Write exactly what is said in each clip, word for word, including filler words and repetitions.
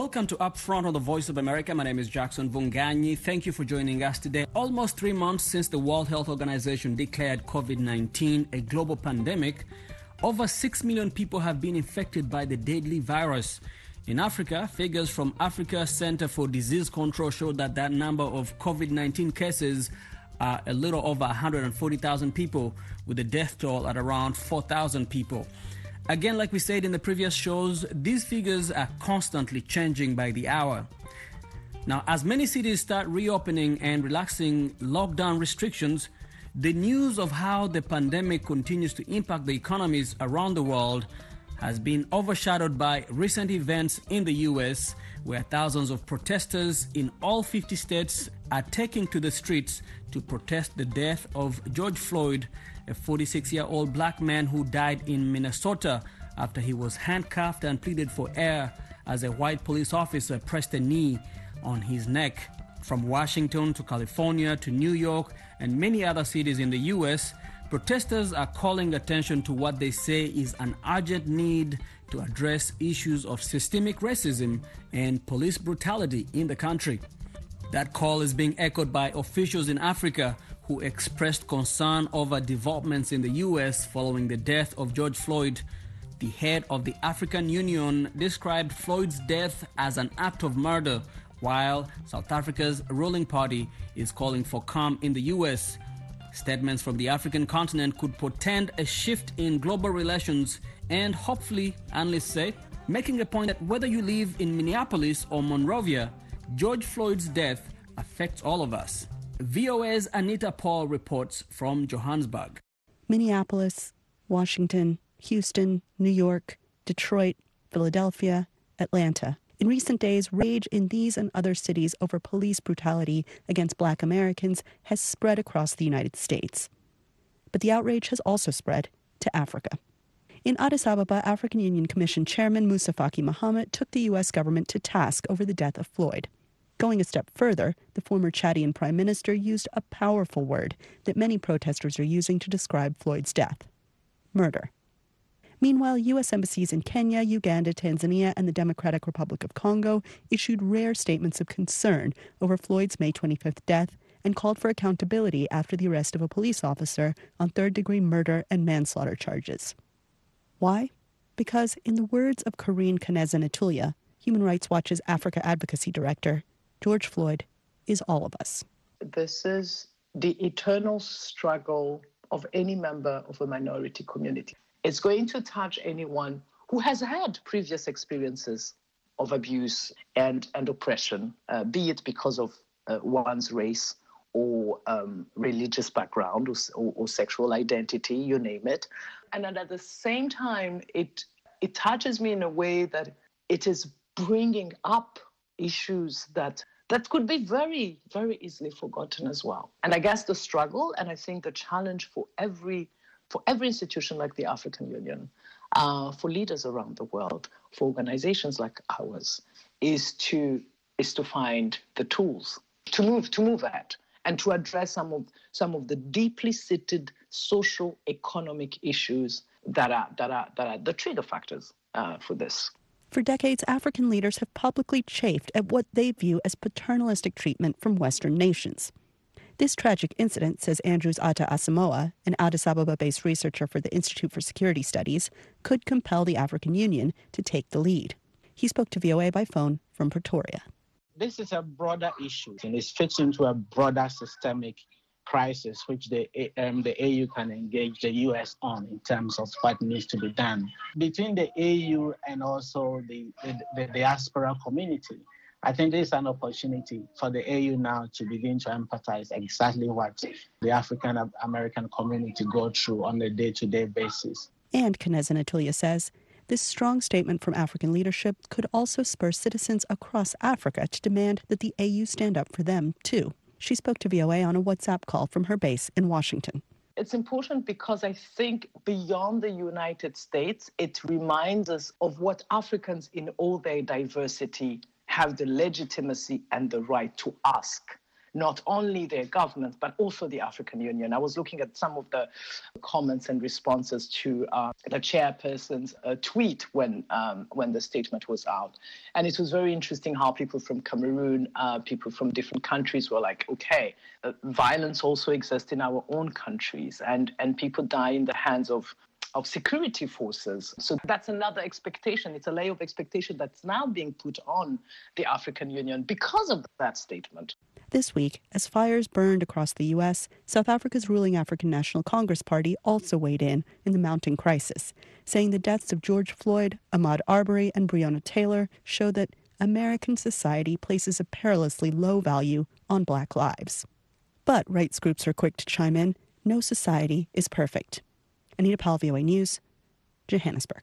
Welcome to Upfront on the Voice of America. My name is Jackson Vunganyi. Thank you for joining us today. Almost three months since the World Health Organization declared COVID nineteen a global pandemic, over six million people have been infected by the deadly virus. In Africa, figures from Africa Center for Disease Control show that that number of COVID nineteen cases are a little over one hundred forty thousand people, with the death toll at around four thousand people. Again, like we said in the previous shows, these figures are constantly changing by the hour. Now, as many cities start reopening and relaxing lockdown restrictions, the news of how the pandemic continues to impact the economies around the world has been overshadowed by recent events in the U S, where thousands of protesters in all fifty states are taking to the streets to protest the death of George Floyd, a forty-six-year-old black man who died in Minnesota after he was handcuffed and pleaded for air as a white police officer pressed a knee on his neck. From Washington to California to New York and many other cities in the U S, protesters are calling attention to what they say is an urgent need to address issues of systemic racism and police brutality in the country. That call is being echoed by officials in Africa who expressed concern over developments in the U S following the death of George Floyd. The head of the African Union described Floyd's death as an act of murder, while South Africa's ruling party is calling for calm in the U S. Statements from the African continent could portend a shift in global relations and hopefully, analysts say, making a point that whether you live in Minneapolis or Monrovia, George Floyd's death affects all of us. V O A's Anita Paul reports from Johannesburg. Minneapolis, Washington, Houston, New York, Detroit, Philadelphia, Atlanta. In recent days, rage in these and other cities over police brutality against Black Americans has spread across the United States. But the outrage has also spread to Africa. In Addis Ababa, African Union Commission Chairman Moussa Faki Mahamat took the U S government to task over the death of Floyd. Going a step further, the former Chadian prime minister used a powerful word that many protesters are using to describe Floyd's death: murder. Meanwhile, U S embassies in Kenya, Uganda, Tanzania, and the Democratic Republic of Congo issued rare statements of concern over Floyd's May twenty-fifth death and called for accountability after the arrest of a police officer on third-degree murder and manslaughter charges. Why? Because, in the words of Karine Kaneza-Natulia, Human Rights Watch's Africa Advocacy Director, George Floyd is all of us. This is the eternal struggle of any member of a minority community. It's going to touch anyone who has had previous experiences of abuse and, and oppression, uh, be it because of uh, one's race or um, religious background or, or, or sexual identity, you name it. And at the same time, it it touches me in a way that it is bringing up issues that that could be very, very easily forgotten as well. And I guess the struggle, and I think the challenge for every for every institution like the African Union, uh, for leaders around the world, for organizations like ours, is to is to find the tools to move to move at and to address some of some of the deeply seated social economic issues that are that are that are the trigger factors uh, for this. For decades, African leaders have publicly chafed at what they view as paternalistic treatment from Western nations. This tragic incident, says Andrews Atta Asamoah, an Addis Ababa-based researcher for the Institute for Security Studies, could compel the African Union to take the lead. He spoke to V O A by phone from Pretoria. This is a broader issue, and it fits into a broader systemic crisis, which the, um, the A U can engage the U S on in terms of what needs to be done. Between the A U and also the, the, the diaspora community, I think there's an opportunity for the A U now to begin to empathize exactly what the African American community go through on a day-to-day basis. And Kaneza-Natulia says this strong statement from African leadership could also spur citizens across Africa to demand that the A U stand up for them, too. She spoke to V O A on a WhatsApp call from her base in Washington. It's important because I think beyond the United States, it reminds us of what Africans in all their diversity have the legitimacy and the right to ask not only their governments, but also the African Union. I was looking at some of the comments and responses to uh, the chairperson's uh, tweet when um, when the statement was out. And it was very interesting how people from Cameroon, uh, people from different countries were like, okay, uh, violence also exists in our own countries, and, and people die in the hands of of security forces. So that's another expectation. It's a layer of expectation that's now being put on the African Union because of that statement. This week, as fires burned across the U S, South Africa's ruling African National Congress Party also weighed in in the mounting crisis, saying the deaths of George Floyd, Ahmaud Arbery, and Breonna Taylor show that American society places a perilously low value on Black lives. But rights groups are quick to chime in. No society is perfect. Anita Powell, V O A News, Johannesburg.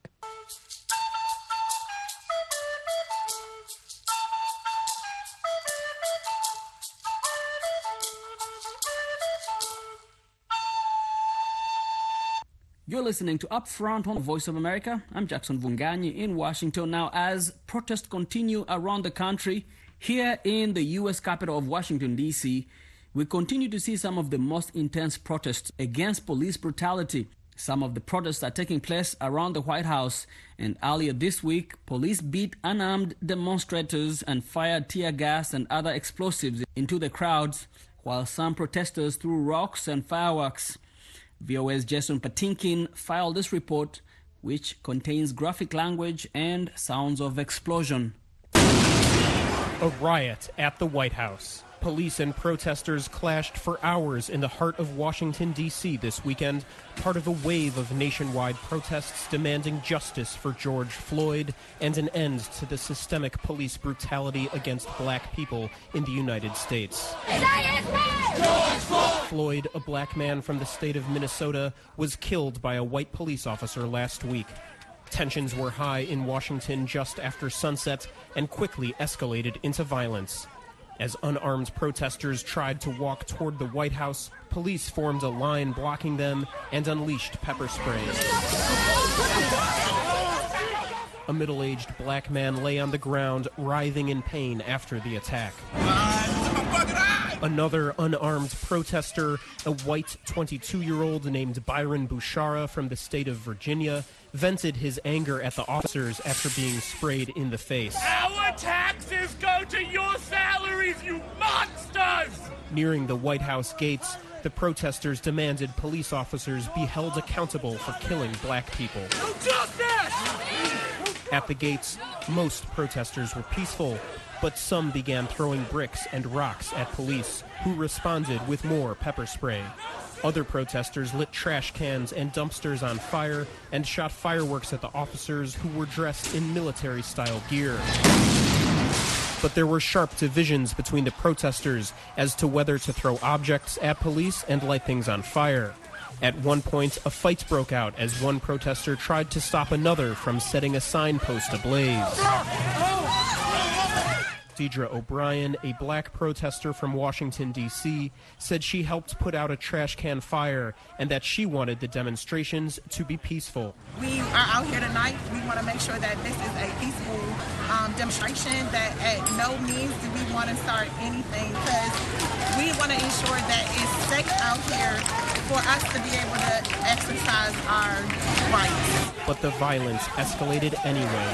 You're listening to Upfront on the Voice of America. I'm Jackson Vunganyi in Washington. Now, as protests continue around the country, here in the U S capital of Washington, D C, we continue to see some of the most intense protests against police brutality. Some of the protests are taking place around the White House, and earlier this week, police beat unarmed demonstrators and fired tear gas and other explosives into the crowds, while some protesters threw rocks and fireworks. V O A's Jason Patinkin filed this report, which contains graphic language and sounds of explosion. A riot at the White House. Police and protesters clashed for hours in the heart of Washington, D C this weekend, part of a wave of nationwide protests demanding justice for George Floyd and an end to the systemic police brutality against black people in the United States. Floyd, a black man from the state of Minnesota, was killed by a white police officer last week. Tensions were high in Washington just after sunset and quickly escalated into violence. As unarmed protesters tried to walk toward the White House, police formed a line blocking them and unleashed pepper spray. A middle-aged black man lay on the ground, writhing in pain after the attack. Another unarmed protester, a white twenty-two-year-old named Byron Bouchara from the state of Virginia, vented his anger at the officers after being sprayed in the face. Our taxes go to your salaries, you monsters! Nearing the White House gates, the protesters demanded police officers be held accountable for killing black people. No justice! At the gates, most protesters were peaceful, but some began throwing bricks and rocks at police, who responded with more pepper spray. Other protesters lit trash cans and dumpsters on fire and shot fireworks at the officers who were dressed in military-style gear. But there were sharp divisions between the protesters as to whether to throw objects at police and light things on fire. At one point, a fight broke out as one protester tried to stop another from setting a signpost ablaze. Deidre O'Brien, a black protester from Washington, D C, said she helped put out a trash can fire and that she wanted the demonstrations to be peaceful. We are out here tonight. We want to make sure that this is a peaceful um, demonstration, that at no means do we want to start anything, because we want to ensure that it's safe out here for us to be able to exercise our rights. But the violence escalated anyway.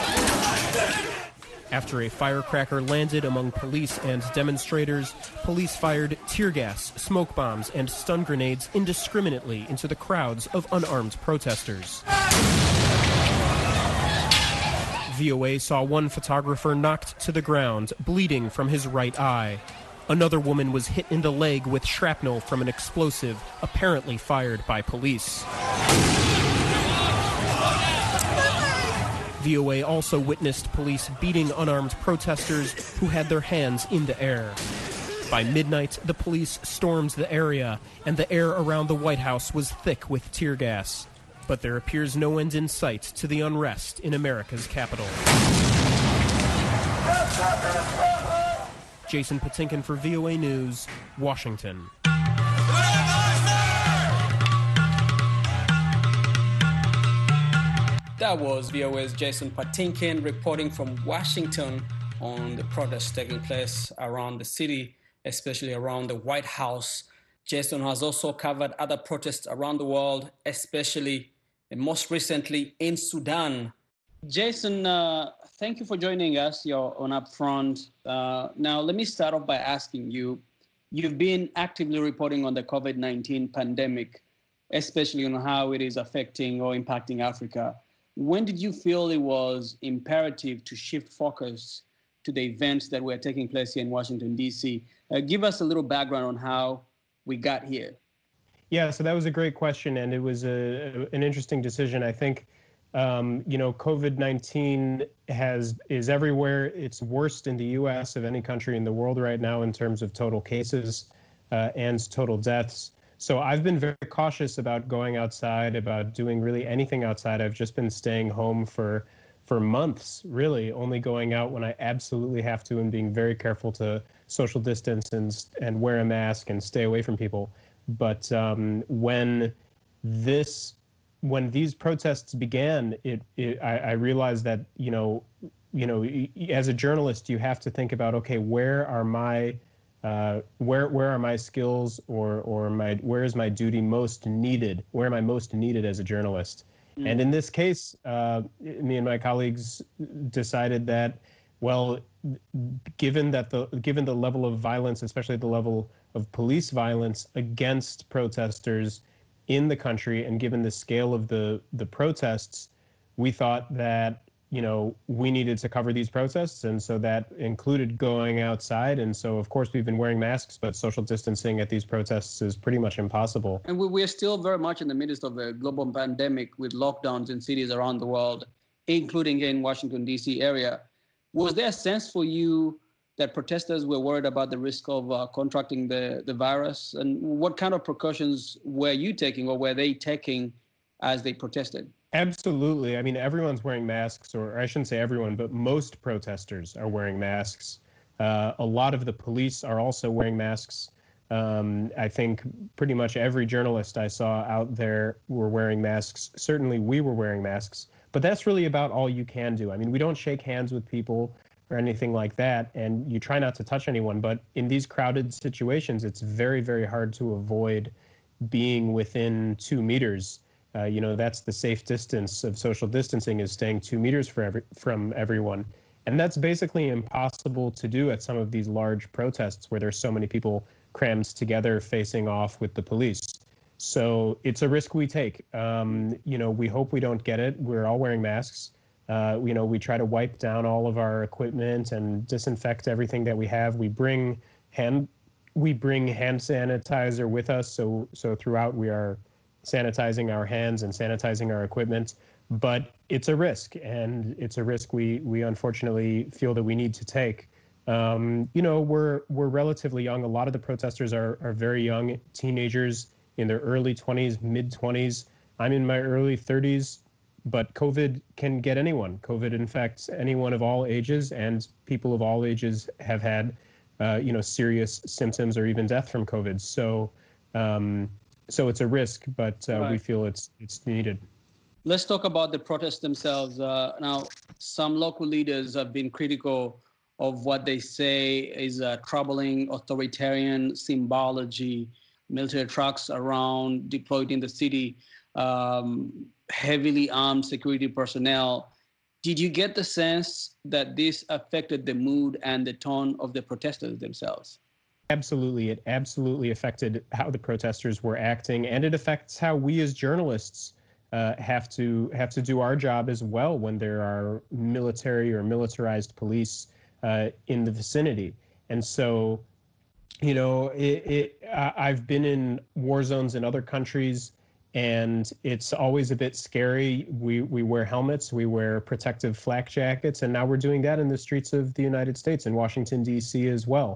After a firecracker landed among police and demonstrators, police fired tear gas, smoke bombs, and stun grenades indiscriminately into the crowds of unarmed protesters. V O A saw one photographer knocked to the ground, bleeding from his right eye. Another woman was hit in the leg with shrapnel from an explosive, apparently fired by police. V O A also witnessed police beating unarmed protesters who had their hands in the air. By midnight, the police stormed the area, and the air around the White House was thick with tear gas. But there appears no end in sight to the unrest in America's capital. Jason Patinkin for V O A News, Washington. That was V O A's Jason Patinkin reporting from Washington on the protests taking place around the city especially around the White House. Jason has also covered other protests around the world, especially and most recently in Sudan. Jason, uh, thank you for joining us. You're on Upfront. Uh, now, let me start off by asking you, you've been actively reporting on the COVID nineteen pandemic, especially on how it is affecting or impacting Africa. When did you feel it was imperative to shift focus to the events that were taking place here in Washington, D C? Uh, give us a little background on how we got here. Yeah, so that was a great question, and it was a, an interesting decision. I think, um, you know, COVID nineteen has is everywhere. It's worst in the U S of any country in the world right now in terms of total cases uh, and total deaths. So I've been very cautious about going outside, about doing really anything outside. I've just been staying home for for months, really, only going out when I absolutely have to and being very careful to social distance and and wear a mask and stay away from people. But um, when this, when these protests began, it, it I, I realized that, you know, you know, as a journalist, you have to think about, okay, where are my, uh, where where are my skills, or or my where is my duty most needed? Where am I most needed as a journalist? Mm. And in this case, uh, me and my colleagues decided that, well, given that the given the level of violence, especially the level of police violence against protesters in the country, and given the scale of the the protests, we thought that, you know, we needed to cover these protests, and so that included going outside. And so, of course, we've been wearing masks, but social distancing at these protests is pretty much impossible. And we, we're still very much in the midst of a global pandemic with lockdowns in cities around the world, including in Washington, D C area. Was there a sense for you that protesters were worried about the risk of uh, contracting the, the virus? And what kind of precautions were you taking, or were they taking as they protested? Absolutely. I mean, everyone's wearing masks, or I shouldn't say everyone, but most protesters are wearing masks. Uh, a lot of the police are also wearing masks. Um, I think pretty much every journalist I saw out there were wearing masks. Certainly we were wearing masks, but that's really about all you can do. I mean, we don't shake hands with people or anything like that, and you try not to touch anyone. But in these crowded situations, it's very, very hard to avoid being within two meters. Uh, you know, that's the safe distance of social distancing, is staying two meters for every, from everyone. And that's basically impossible to do at some of these large protests where there's so many people crammed together facing off with the police. So it's a risk we take. Um, you know, we hope we don't get it. We're all wearing masks. Uh, you know, we try to wipe down all of our equipment and disinfect everything that we have. We bring hand, we bring hand sanitizer with us. So, so throughout we are sanitizing our hands and sanitizing our equipment. But it's a risk, and it's a risk we we unfortunately feel that we need to take. Um, you know, we're we're relatively young. A lot of the protesters are are very young, teenagers in their early twenties, mid twenties. I'm in my early thirties, but COVID can get anyone. COVID infects anyone of all ages, and people of all ages have had, uh, you know, serious symptoms or even death from COVID. So, um, so it's a risk, but uh, right. we feel it's it's needed. Let's talk about the protests themselves. Uh, now, some local leaders have been critical of what they say is a troubling authoritarian symbology, military trucks around deployed in the city, um, heavily armed security personnel. Did you get the sense that this affected the mood and the tone of the protesters themselves? Absolutely. It absolutely affected how the protesters were acting, and it affects how we as journalists Uh, have to have to do our job as well when there are military or militarized police uh, in the vicinity. And so, you know, it, it, I've been in war zones in other countries, and it's always a bit scary. We we wear helmets, we wear protective flak jackets, and now we're doing that in the streets of the United States, in Washington, D C as well.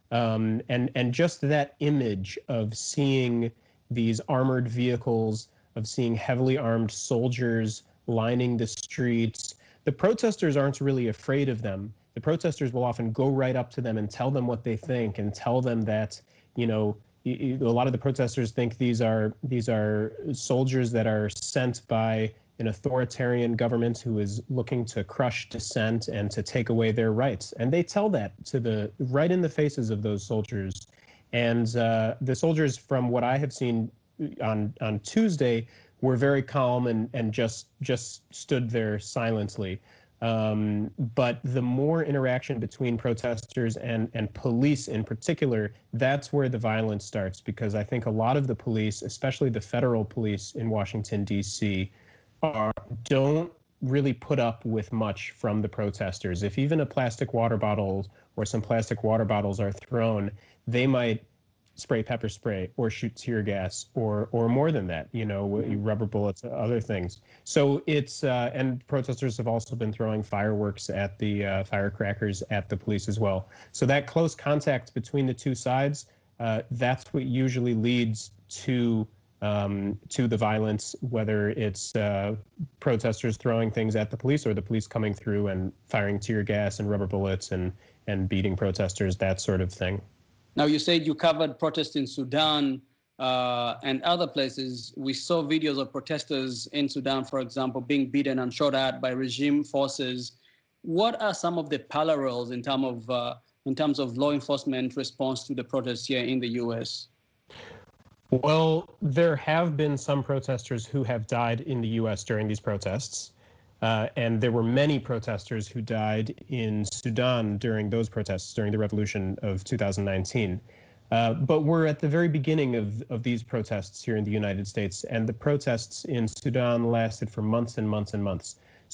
Um, and and just that image of seeing these armored vehicles, of seeing heavily armed soldiers lining the streets. The protesters aren't really afraid of them. The protesters will often go right up to them and tell them what they think, and tell them that, you know, a lot of the protesters think these are these are soldiers that are sent by an authoritarian government who is looking to crush dissent and to take away their rights. And they tell that to the right in the faces of those soldiers. And uh, the soldiers, from what I have seen on on Tuesday, were very calm and and just just stood there silently. Um, but the more interaction between protesters and, and police in particular, that's where the violence starts, because I think a lot of the police, especially the federal police in Washington, D C, are, don't really put up with much from the protesters. If even a plastic water bottle or some plastic water bottles are thrown, they might spray pepper spray or shoot tear gas or or more than that, you know, rubber bullets, other things. So it's uh, and protesters have also been throwing fireworks at the uh, firecrackers at the police as well. So that close contact between the two sides, uh, that's what usually leads to um, to the violence, whether it's uh, protesters throwing things at the police or the police coming through and firing tear gas and rubber bullets and and beating protesters, that sort of thing. Now, you said you covered protests in Sudan uh, and other places. We saw videos of protesters in Sudan, for example, being beaten and shot at by regime forces. What are some of the parallels in terms of uh, in terms of law enforcement response to the protests here in the U S? Well, there have been some protesters who have died in the U S during these protests. Uh, and there were many protesters who died in Sudan during those protests, during the revolution of two thousand nineteen. Uh, but we're at the very beginning of, of these protests here in the United States, and the protests in Sudan lasted for months and months and months.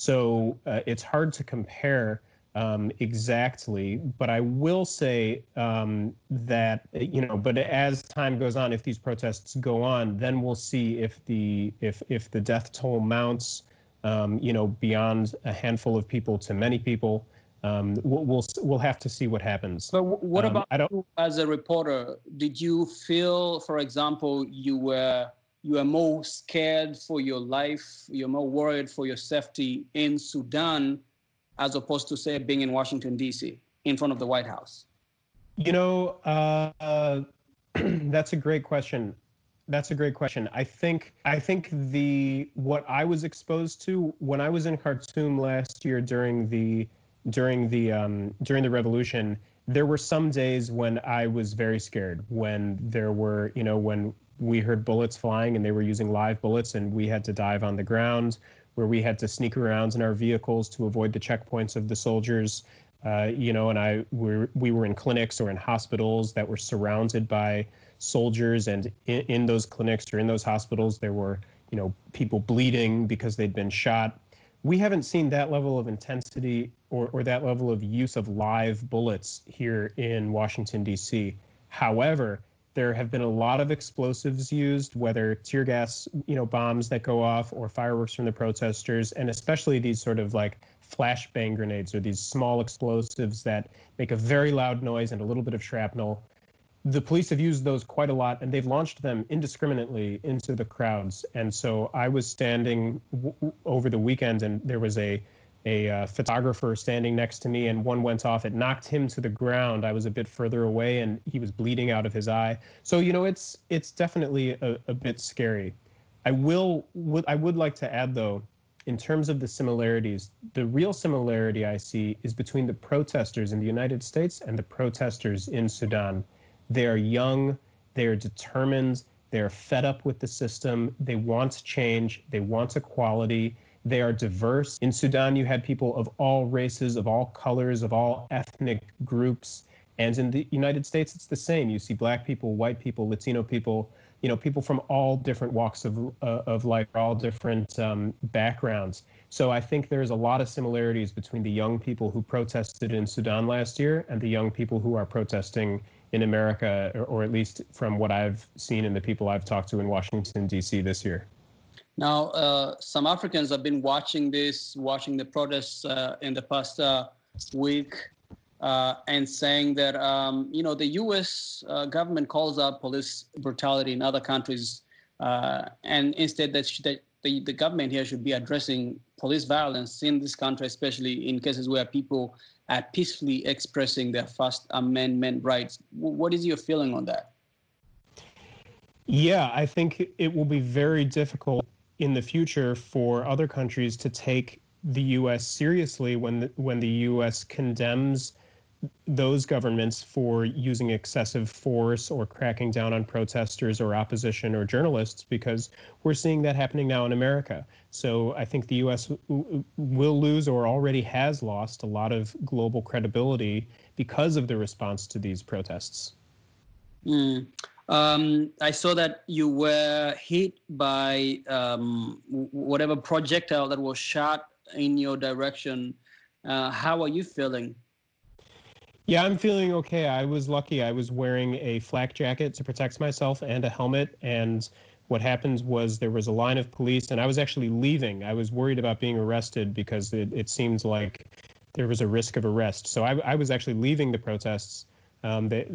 So uh, it's hard to compare um, exactly, but I will say um, that, you know, but as time goes on, if these protests go on, then we'll see if the if if the death toll mounts, Um, you know, beyond a handful of people to many people. Um, we'll, we'll we'll have to see what happens. But what um, about I don't, you as a reporter? Did you feel, for example, you were you were more scared for your life, you're more worried for your safety in Sudan, as opposed to, say, being in Washington, D C, in front of the White House? You know, uh, that's a great question. That's a great question. I think I think the what I was exposed to when I was in Khartoum last year during the during the um, during the revolution, there were some days when I was very scared, when there were, you know, when we heard bullets flying and they were using live bullets and we had to dive on the ground, where we had to sneak around in our vehicles to avoid the checkpoints of the soldiers. Uh, you know, and I were we were in clinics or in hospitals that were surrounded by soldiers, and in, in those clinics or in those hospitals, there were, you know, people bleeding because they'd been shot. We haven't seen that level of intensity or, or that level of use of live bullets here in Washington, D C. However, there have been a lot of explosives used, whether tear gas, you know, bombs that go off or fireworks from the protesters, and especially these sort of like flashbang grenades or these small explosives that make a very loud noise and a little bit of shrapnel. The police have used those quite a lot, and they've launched them indiscriminately into the crowds. And so I was standing w- over the weekend, and there was a a uh, photographer standing next to me, and one went off. It knocked him to the ground. I was a bit further away, and he was bleeding out of his eye. So, you know, it's it's definitely a, a bit scary. I will would I would like to add, though, in terms of the similarities, the real similarity I see is between the protesters in the United States and the protesters in Sudan. They are young, they are determined, they are fed up with the system, they want change, they want equality, they are diverse. In Sudan, you had people of all races, of all colors, of all ethnic groups. And in the United States, it's the same. You see black people, white people, Latino people, you know, people from all different walks of uh, of life, all different um, backgrounds. So I think there's a lot of similarities between the young people who protested in Sudan last year and the young people who are protesting in America, or, or at least from what I've seen in the people I've talked to in Washington, D C this year. Now, uh, some Africans have been watching this, watching the protests uh, in the past uh, week, uh, and saying that, um, you know, the U S uh, government calls out police brutality in other countries, uh, and instead that, that the, the government here should be addressing police violence in this country, especially in cases where people are peacefully expressing their First Amendment rights. What is your feeling on that? Yeah, I think it will be very difficult in the future for other countries to take the U S seriously when the, when the U S condemns those governments for using excessive force or cracking down on protesters or opposition or journalists, because we're seeing that happening now in America. So I think the U S will lose, or already has lost, a lot of global credibility because of the response to these protests. Mm. Um, I saw that you were hit by um, whatever projectile that was shot in your direction. Uh, how are you feeling? Yeah, I'm feeling okay. I was lucky. I was wearing a flak jacket to protect myself and a helmet. And what happened was there was a line of police, and I was actually leaving. I was worried about being arrested because it, it seemed like there was a risk of arrest. So I, I was actually leaving the protests. Um, the,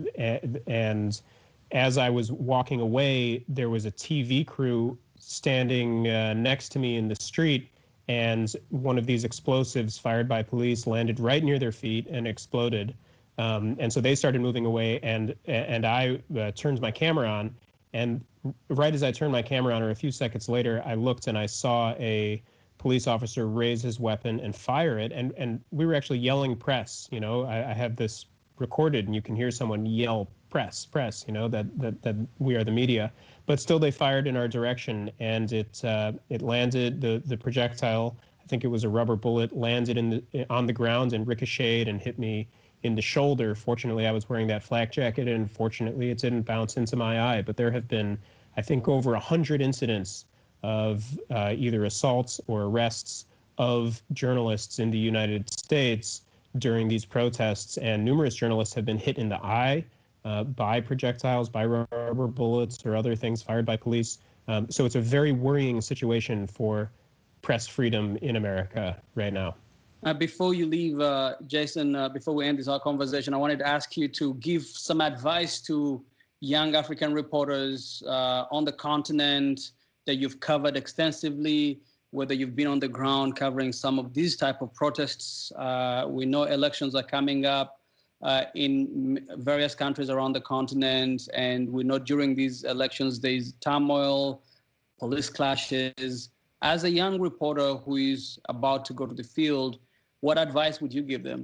and as I was walking away, there was a T V crew standing uh, next to me in the street. And one of these explosives fired by police landed right near their feet and exploded. Um, and so they started moving away, and and I uh, turned my camera on, and right as I turned my camera on, or a few seconds later, I looked and I saw a police officer raise his weapon and fire it, and and we were actually yelling press. You know, I, I have this recorded, and you can hear someone yell press, press. You know, that that that we are the media, but still they fired in our direction, and it uh, it landed. The the projectile, I think it was a rubber bullet, landed in the on the ground and ricocheted and hit me in the shoulder. Fortunately, I was wearing that flak jacket, and fortunately, it didn't bounce into my eye. But there have been, I think, over a hundred incidents of uh, either assaults or arrests of journalists in the United States during these protests, and numerous journalists have been hit in the eye uh, by projectiles, by rubber bullets, or other things fired by police. Um, so it's a very worrying situation for press freedom in America right now. Uh, before you leave, uh, Jason, uh, before we end this our conversation, I wanted to ask you to give some advice to young African reporters uh, on the continent that you've covered extensively, whether you've been on the ground covering some of these type of protests. Uh, we know elections are coming up uh, in various countries around the continent, and we know during these elections there's turmoil, police clashes. As a young reporter who is about to go to the field, what advice would you give them?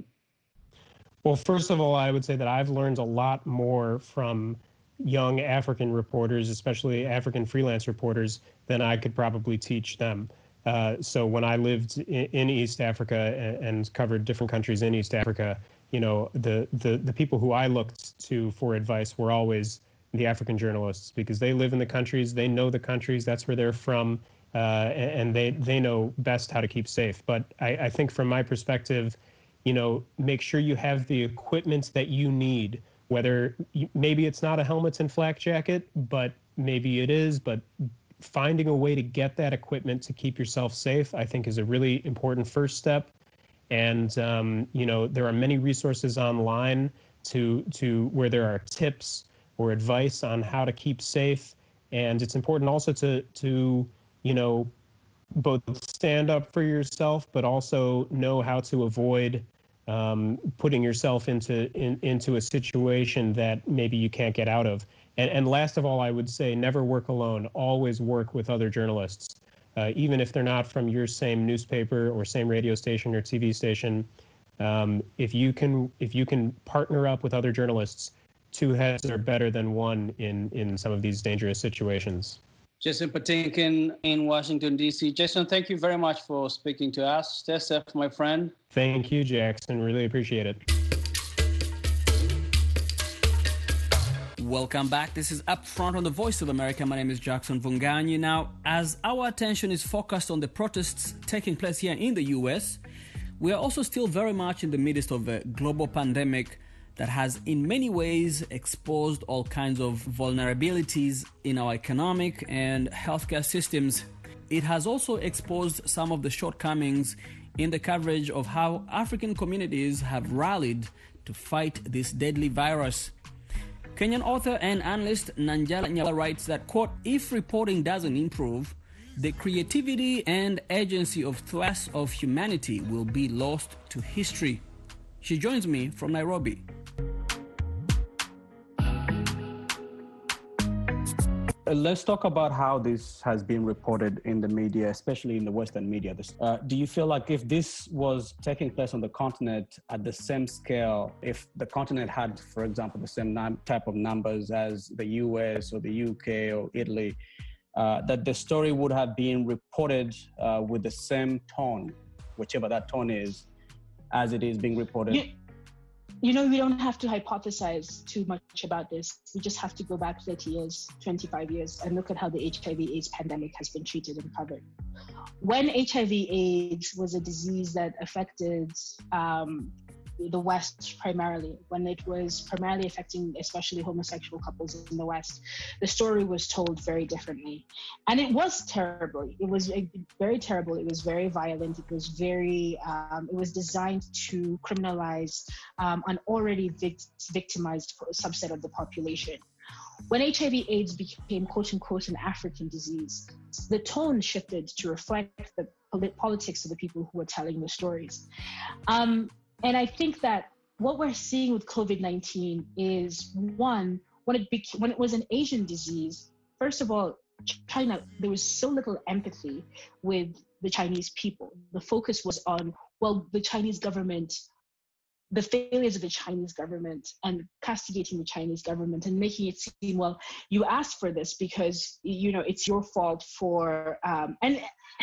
Well, first of all, I would say that I've learned a lot more from young African reporters, especially African freelance reporters, than I could probably teach them. Uh, so when I lived in, in East Africa and, and covered different countries in East Africa, you know, the, the, the people who I looked to for advice were always the African journalists, because they live in the countries, they know the countries, that's where they're from. Uh, and they, they know best how to keep safe. But I, I think from my perspective, you know, make sure you have the equipment that you need, whether you, maybe it's not a helmet and flak jacket, but maybe it is, but finding a way to get that equipment to keep yourself safe, I think, is a really important first step. And, um, you know, there are many resources online to, to where there are tips or advice on how to keep safe. And it's important also to, to, you know, both stand up for yourself, but also know how to avoid um, putting yourself into in, into a situation that maybe you can't get out of. And, and last of all, I would say never work alone. Always work with other journalists, uh, even if they're not from your same newspaper or same radio station or T V station. Um, if you can, if you can partner up with other journalists, two heads are better than one in in some of these dangerous situations. Jason Patinkin in Washington, D C. Jason, thank you very much for speaking to us. Stay safe, my friend. Thank you, Jackson. Really appreciate it. Welcome back. This is Up Front on the Voice of America. My name is Jackson Vunganyi. Now, as our attention is focused on the protests taking place here in the U S, we are also still very much in the midst of a global pandemic that has in many ways exposed all kinds of vulnerabilities in our economic and healthcare systems. It has also exposed some of the shortcomings in the coverage of how African communities have rallied to fight this deadly virus. Kenyan author and analyst Nanjala Nyala writes that, quote, if reporting doesn't improve, the creativity and agency of thrust of humanity will be lost to history. She joins me from Nairobi. Uh, let's talk about how this has been reported in the media, especially in the Western media. This, uh, do you feel like if this was taking place on the continent at the same scale, if the continent had, for example, the same num- type of numbers as the U S or the U K or Italy, uh, that the story would have been reported uh, with the same tone, whichever that tone is, as it is being reported? Yeah. You know, we don't have to hypothesize too much about this. We just have to go back thirty years, twenty-five years, and look at how the H I V AIDS pandemic has been treated and covered. When H I V AIDS was a disease that affected um, the West primarily, when it was primarily affecting especially homosexual couples in the West, the story was told very differently. And it was terrible. It was very terrible. It was very violent. It was very, um, it was designed to criminalize um, an already vict- victimized subset of the population. When H I V AIDS became quote unquote an African disease, the tone shifted to reflect the polit- politics of the people who were telling the stories. Um, And I think that what we're seeing with COVID nineteen is, one, when it became, when it was an Asian disease, first of all, China, there was so little empathy with the Chinese people. The focus was on, well, the Chinese government, the failures of the Chinese government, and castigating the Chinese government and making it seem, well, you asked for this because, you know, it's your fault for, um, and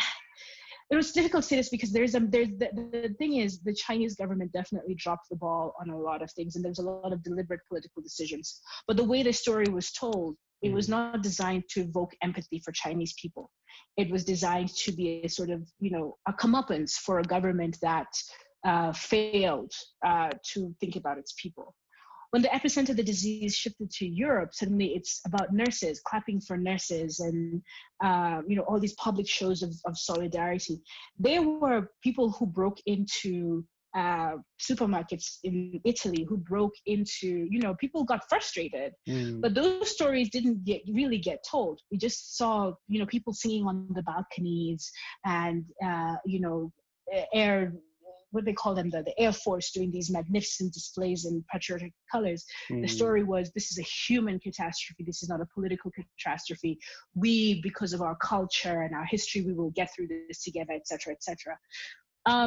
it was difficult to say this because there's a, there's the, the thing is the Chinese government definitely dropped the ball on a lot of things, and there's a lot of deliberate political decisions. But the way the story was told, it was not designed to evoke empathy for Chinese people. It was designed to be a sort of, you know, a comeuppance for a government that uh, failed uh, to think about its people. When the epicenter of the disease shifted to Europe, suddenly it's about nurses, clapping for nurses, and uh, you know, all these public shows of, of solidarity. There were people who broke into uh, supermarkets in Italy, who broke into, you know, people got frustrated. Mm. But those stories didn't get really get told. We just saw, you know, people singing on the balconies and, uh, you know, air, what they call them, the, the Air Force doing these magnificent displays in patriotic colors. Mm. The story was, this is a human catastrophe. This is not a political catastrophe. We, because of our culture and our history, we will get through this together, et cetera, et cetera. Um,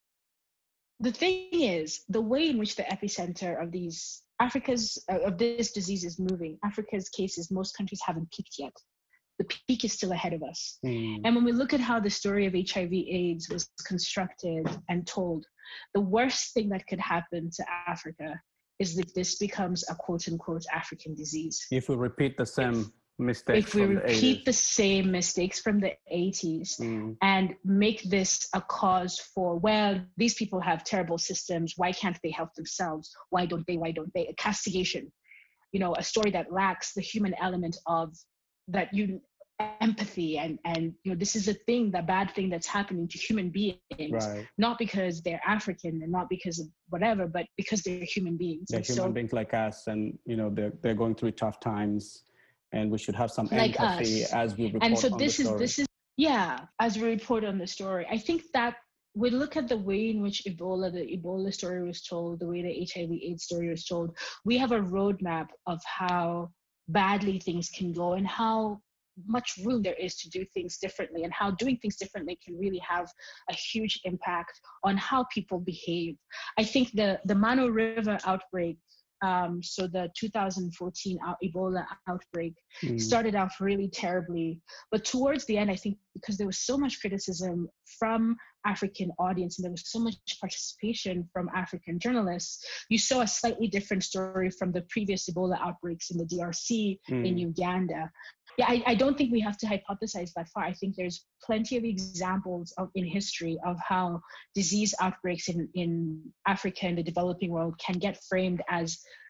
the thing is, the way in which the epicenter of these Africa's, uh, of this disease is moving, Africa's cases, most countries haven't peaked yet. The peak is still ahead of us. Mm. And when we look at how the story of H I V AIDS was constructed and told, the worst thing that could happen to Africa is that this becomes a quote unquote African disease. If we repeat the same if, mistakes if we from repeat the, eighties. the same mistakes from the eighties mm. and make this a cause for, well, these people have terrible systems. Why can't they help themselves? Why don't they? Why don't they? A castigation, you know, a story that lacks the human element of that you empathy and and you know, this is a thing, the bad thing that's happening to human beings, right. Not because they're African and not because of whatever, but because they're human beings. They're and human so, beings like us, and you know, they're they're going through tough times, and we should have some like empathy us. as we report and so on this the is story. this is yeah as we report on the story. I think that we look at the way in which Ebola, the Ebola story was told, the way the H I V AIDS story was told. We have a roadmap of how badly things can go and how much room there is to do things differently, and how doing things differently can really have a huge impact on how people behave. I think the, the Mano River outbreak, um, so the two thousand fourteen Ebola outbreak mm. started off really terribly. But towards the end, I think because there was so much criticism from African audience and there was so much participation from African journalists, you saw a slightly different story from the previous Ebola outbreaks in the D R C, mm. in Uganda. Yeah, I, I don't think we have to hypothesize that far. I think there's plenty of examples of, in history of how disease outbreaks in, in Africa and the developing world can get framed as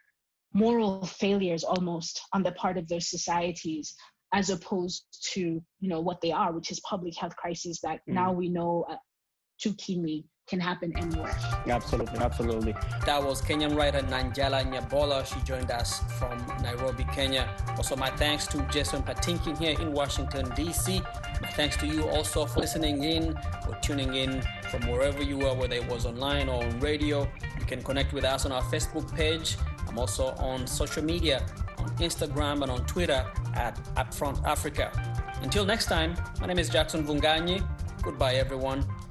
moral failures almost on the part of those societies, as opposed to, you know, what they are, which is public health crises that mm. now we know uh, too keenly can happen anywhere. Absolutely, absolutely. That was Kenyan writer Nanjala Nyabola. She joined us from Nairobi, Kenya. Also, my thanks to Jason Patinkin here in Washington, D C. My thanks to you also for listening in or tuning in from wherever you are, whether it was online or on radio. You can connect with us on our Facebook page. I'm also on social media. on Instagram and on Twitter at Upfront Africa. Until next time, my name is Jackson Vunganyi. Goodbye, everyone.